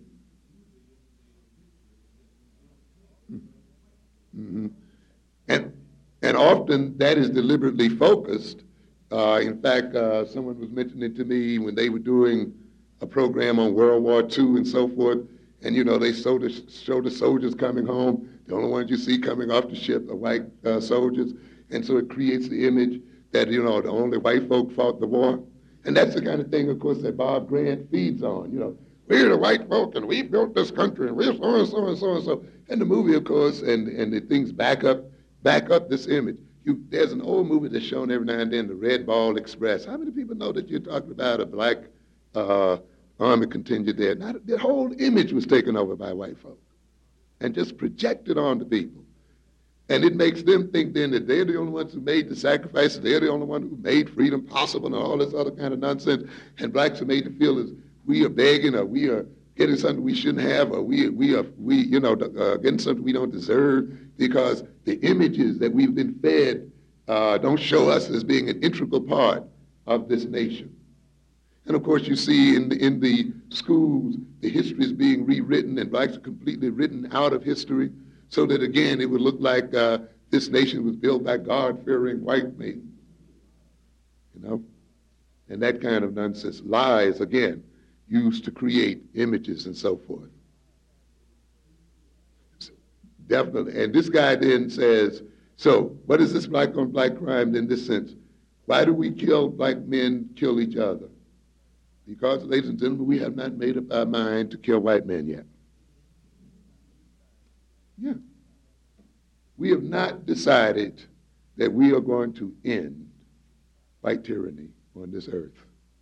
Mm-hmm. And, and often that is deliberately focused. Uh, in fact, uh, someone was mentioning to me when they were doing a program on World War Two and so forth, and you know they show the, show the soldiers coming home. The only ones you see coming off the ship are white uh, soldiers, and so it creates the image that you know the only white folk fought the war, and that's the kind of thing, of course, that Bob Grant feeds on. You know, we're the white folk, and we built this country, and we're so and so and so and so. And the movie, of course, and and the things back up back up this image. You, there's an old movie that's shown every now and then, the Red Ball Express. How many people know that you're talking about a black uh, army contingent there? Not, the whole image was taken over by white folk and just projected onto people. And it makes them think then that they're the only ones who made the sacrifices, they're the only ones who made freedom possible and all this other kind of nonsense. And blacks are made to feel as we are begging or we are getting something we shouldn't have or we, we are, we, you know, uh, getting something we don't deserve because the images that we've been fed uh, don't show us as being an integral part of this nation. And of course, you see in the, in the schools, the history is being rewritten and blacks are completely written out of history so that, again, it would look like uh, this nation was built by God-fearing white men. You know? And that kind of nonsense. Lies, again, used to create images and so forth. Definitely. And this guy then says, so what is this black on black crime in this sense? Why do we kill black men, kill each other? Because, ladies and gentlemen, we have not made up our mind to kill white men yet. Yeah. We have not decided that we are going to end white tyranny on this earth.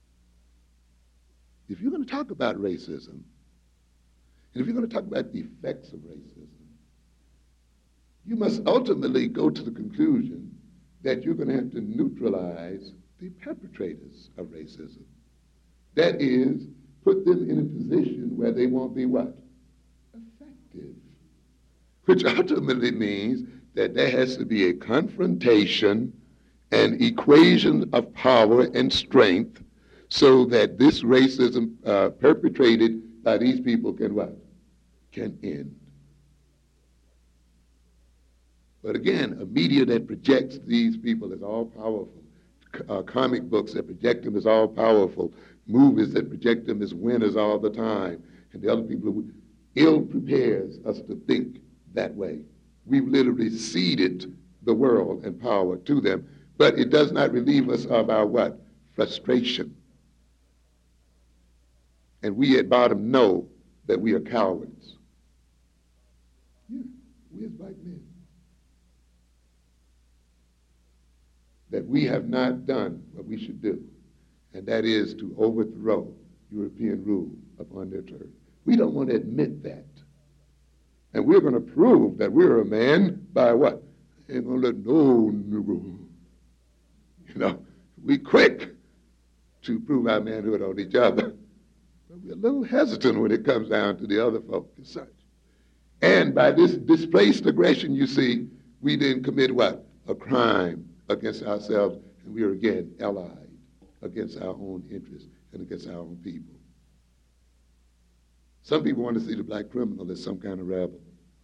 If you're going to talk about racism, and if you're going to talk about the effects of racism, you must ultimately go to the conclusion that you're going to have to neutralize the perpetrators of racism. That is, put them in a position where they won't be what? Effective. Which ultimately means that there has to be a confrontation, an equation of power and strength, so that this racism uh, perpetrated by these people can what? Can end. But again, a media that projects these people as all powerful, uh, comic books that project them as all powerful, movies that project them as winners all the time, and the other people who ill prepares us to think that way. We've literally ceded the world and power to them, but it does not relieve us of our what? Frustration. And we at bottom know that we are cowards. Yeah, we as black men. That we have not done what we should do, and that is to overthrow European rule upon their turf. We don't want to admit that. And we're going to prove that we're a man by what? Ain't going to let no Negro. You know, we quick to prove our manhood on each other. But we're a little hesitant when it comes down to the other folk and such. And by this displaced aggression, you see, we then commit what? A crime against ourselves, and we are again allied against our own interests and against our own people. Some people want to see the black criminal as some kind of rebel.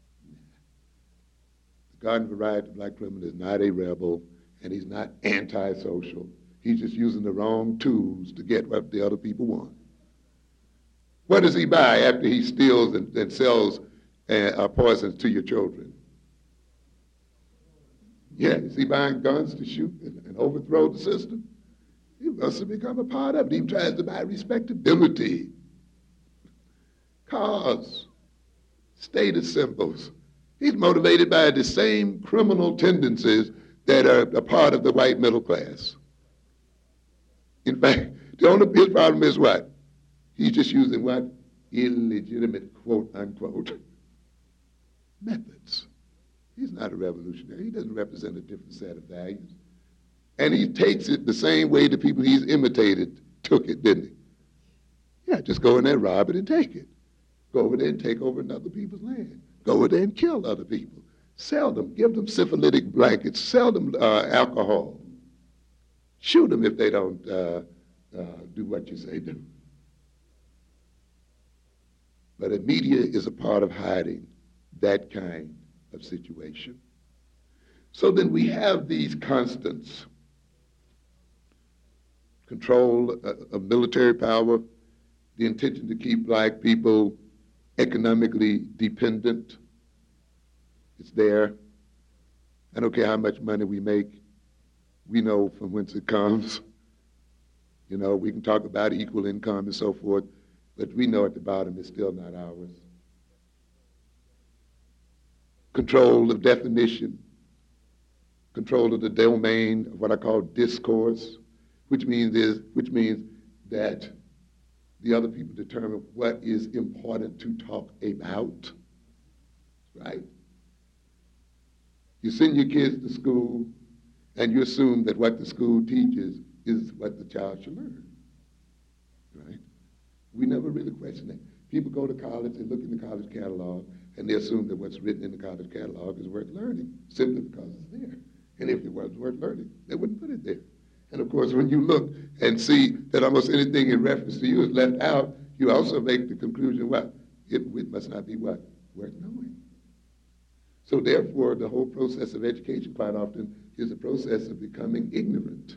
The garden variety black criminal is not a rebel, and he's not antisocial. He's just using the wrong tools to get what the other people want. What does he buy after he steals and, and sells uh, uh, poisons to your children? Yeah, is he buying guns to shoot and, and overthrow the system? He wants to become a part of it. He tries to buy respectability, cars, status symbols. He's motivated by the same criminal tendencies that are a part of the white middle class. In fact, the only his problem is what? He's just using what? Illegitimate, quote, unquote, methods. He's not a revolutionary. He doesn't represent a different set of values. And he takes it the same way the people he's imitated took it, didn't he? Yeah, just go in there, rob it, and take it. Go over there and take over another people's land. Go over there and kill other people. Sell them. Give them syphilitic blankets. Sell them uh, alcohol. Shoot them if they don't uh, uh, do what you say do. But the media is a part of hiding that kind of situation. So then we have these constants. Control uh, of military power, the intention to keep black people economically dependent. It's there. I don't care how much money we make. We know from whence it comes. You know, we can talk about equal income and so forth, but we know at the bottom it's still not ours. Control of definition, control of the domain of what I call discourse, which means is which means that the other people determine what is important to talk about, right? You send your kids to school and you assume that what the school teaches is what the child should learn, right? We never really question that. People go to college, they look in the college catalog, and they assume that what's written in the college catalog is worth learning, simply because it's there. And if it wasn't worth learning, they wouldn't put it there. And of course, when you look and see that almost anything in reference to you is left out, you also make the conclusion, what? It, it must not be what? Worth knowing. So therefore, the whole process of education quite often is a process of becoming ignorant.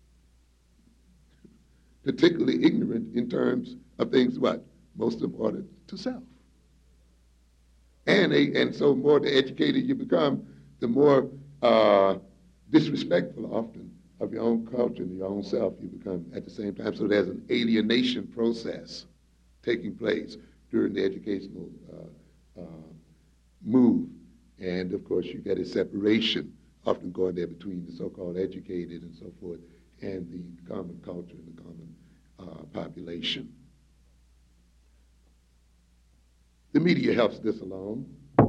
Particularly ignorant in terms of things, what? Most important to self. And, a, and so more the educated you become, the more uh, disrespectful often of your own culture and your own self you become at the same time. So there's an alienation process taking place during the educational uh, uh, move. And of course, you get a separation often going there between the so-called educated and so forth and the common culture and the common uh, population. The media helps this along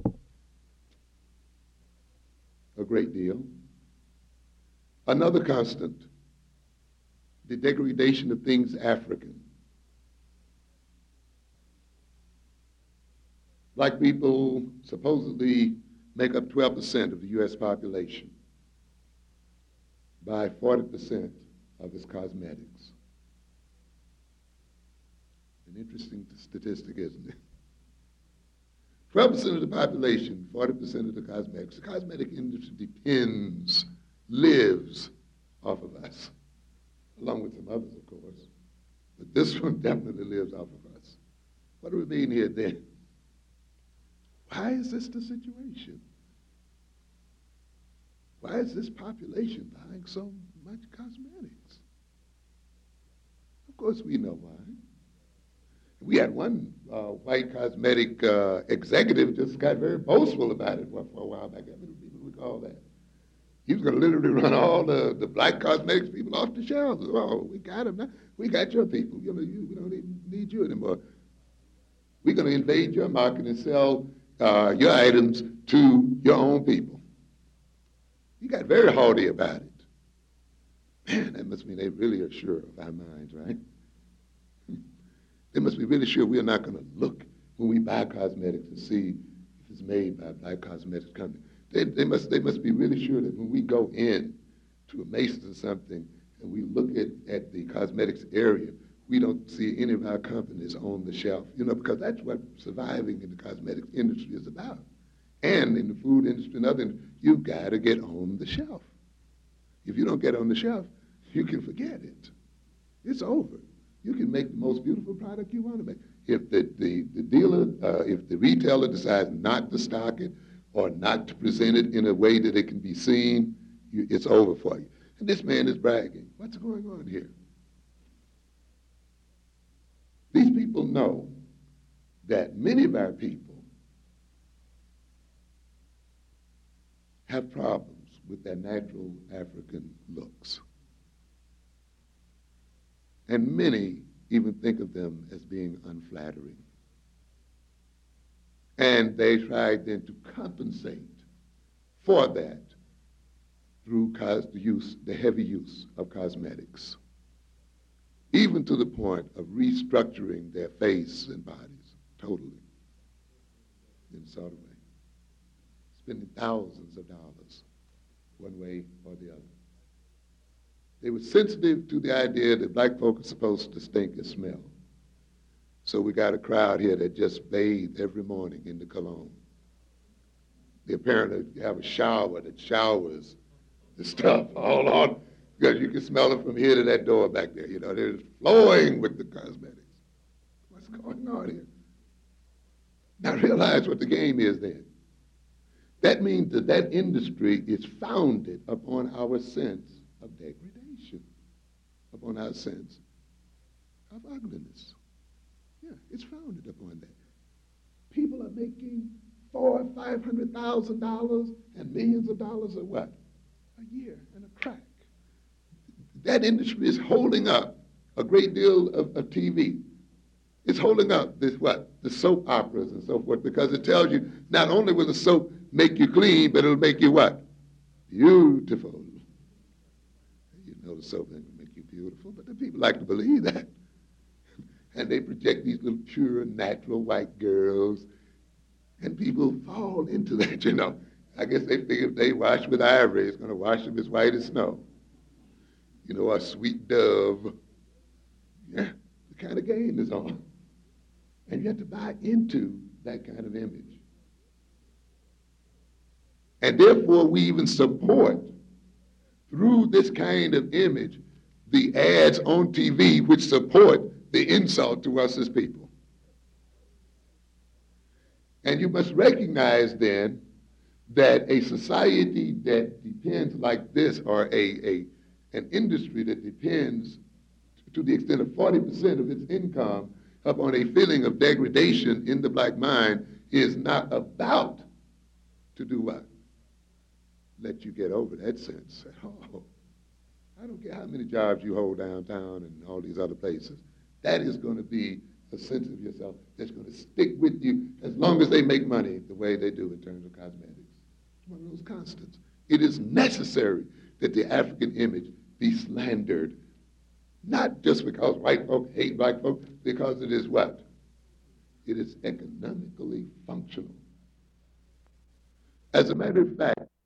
a great deal. Another constant, the degradation of things African. Black people supposedly make up twelve percent of the U S population, buy forty percent of its cosmetics. An interesting statistic, isn't it? twelve percent of the population, forty percent of the cosmetics. The cosmetic industry depends, lives off of us, along with some others, of course. But this one definitely lives off of us. What do we mean here then? Why is this the situation? Why is this population buying so much cosmetics? Of course we know why. We had one uh, white cosmetic uh, executive just got very boastful about it for a while back. How many people recall that? He was going to literally run all the, the black cosmetics people off the shelves. Oh, we got them now. We got your people. You know, you, we don't even need you anymore. We're going to invade your market and sell uh, your items to your own people. He got very haughty about it. Man, that must mean they really are sure of our minds, right? They must be really sure we're not going to look when we buy cosmetics and see if it's made by a black cosmetics company. They, they, must, they must be really sure that when we go in to a Macy's or something and we look at, at the cosmetics area, we don't see any of our companies on the shelf, you know, because that's what surviving in the cosmetics industry is about. And in the food industry and other industry, you've got to get on the shelf. If you don't get on the shelf, you can forget it. It's over. You can make the most beautiful product you want to make. If the, the, the dealer, uh, if the retailer decides not to stock it or not to present it in a way that it can be seen, you, it's over for you. And this man is bragging. What's going on here? These people know that many of our people have problems with their natural African looks. And many even think of them as being unflattering. And they try then to compensate for that through cos- the use, the heavy use of cosmetics, even to the point of restructuring their face and bodies totally in sort of way, spending thousands of dollars one way or the other. They were sensitive to the idea that black folk are supposed to stink and smell. So we got a crowd here that just bathe every morning in the cologne. They apparently have a shower that showers the stuff all on, because you can smell it from here to that door back there. You know, they're flowing with the cosmetics. going on here? Now realize what the game is then. That means that that industry is founded upon our sense of degradation, upon our sense of ugliness. Yeah, it's founded upon that. People are making four, five hundred thousand dollars and millions of dollars of what? A year and a crack. That industry is holding up a great deal of, of T V. It's holding up this what? The soap operas and so forth, because it tells you not only will the soap make you clean, but it'll make you what? Beautiful. You know the soap ain't gonna make you beautiful, but the people like to believe that. And they project these little pure, natural white girls, and people fall into that, you know. I guess they figure if they wash with ivory, it's gonna wash them as white as snow. You know, a sweet dove. Yeah, the kind of game is on. And you have to buy into that kind of image. And therefore, we even support, through this kind of image, the ads on T V which support the insult to us as people. And you must recognize then that a society that depends like this, or a, a an industry that depends to the extent of forty percent of its income upon a feeling of degradation in the black mind, is not about to do what? Let you get over that sense at all. I don't care how many jobs you hold downtown and all these other places. That is going to be a sense of yourself that's going to stick with you as long as they make money the way they do in terms of cosmetics. It's one of those constants. It is necessary that the African image be slandered, not just because white folk hate black folk, because it is what? It is economically functional. As a matter of fact,